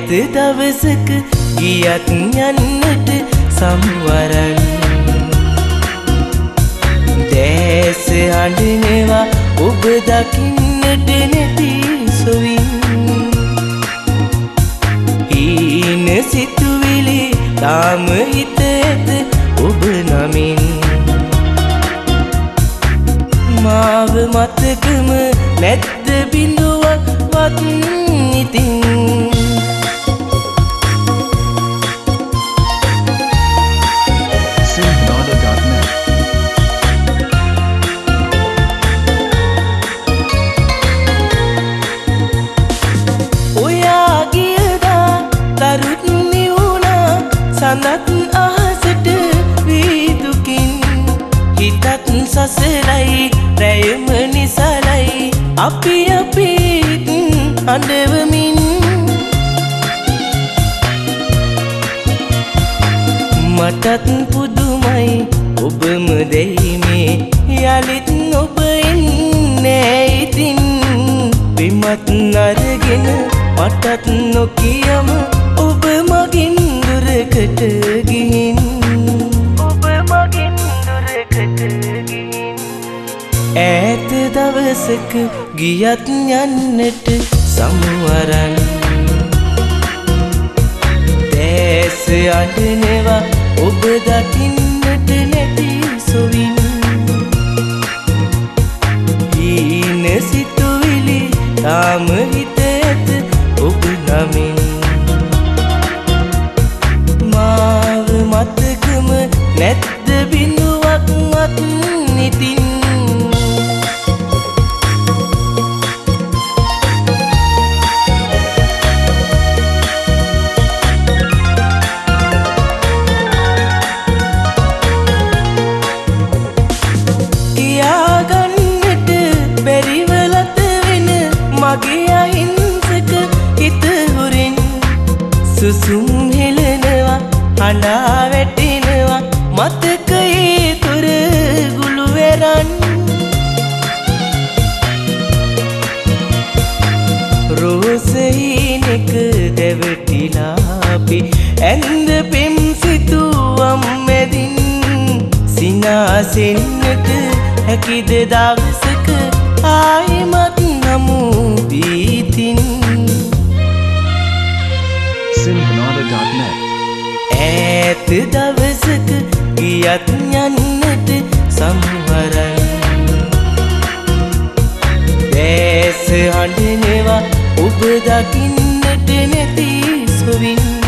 දවසක ගියත් යන්නට සම්වරන් දැස අඬනවා ඔබ දකින්නට නැති සොවින් හීන සිතුවිලි තාම හිත ඇත ඔබ නමින් මාව මතකම නැද්ද බිඳුවක් වත් ඉතින් සඳත් අහසට වීදුකින් හිතත් සසරයි රැයම නිසලයි අපි අපිත් අඬවමින් මටත් පුදුමයි ඔබම දෙයිමේ යලිත් ඔබ එන්නේ ඉතින් විමත් අරගෙන මටත් නොකියම ඔබ මගින් දුරකට ගිහින් ඔබ මගින් දුරකට ගිහින් ඈත දවසක ගියත් යන්නට සමුවරන් දැස අඬනවා ඔබ දකින්නට නැති සොවින් හීන සිතුවිලි තාම හිත ඇත ඔබ නමින් මතකම නැද්ද බිඳුවක් වත් ඉතින් කියාගන්නට බැරිවලත වෙන මගේ අහිංසක හිත හොරින් සුසුම් හෙලනවා හඬා වැටෙනවා මතකයේ තුර ගුළු වෙරන් රෝසහිනෙක දැවටිලා අපි ඇඳ පෙම් සිතුවම් මැදින් සිනාසෙන්නට හැකිද දවසක ආයිමත් නමු වීතින් ඈත දවසක ගියත් යන්නට සම්වරන් දැස අඬනවා ඔබ දකින්නට නැති සොවින්